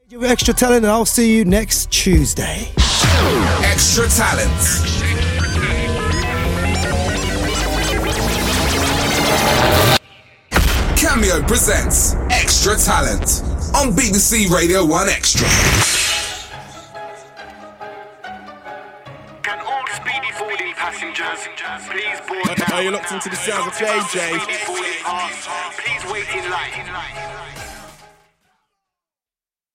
You're Extra Talent, and I'll see you next Tuesday. Extra Talent. Cameo presents Extra Talent on BBC Radio 1 Extra. Can all speedy forwarding passengers please board now? Are you locked into the sounds of JJ? Speedy forwarding pass, please wait in line.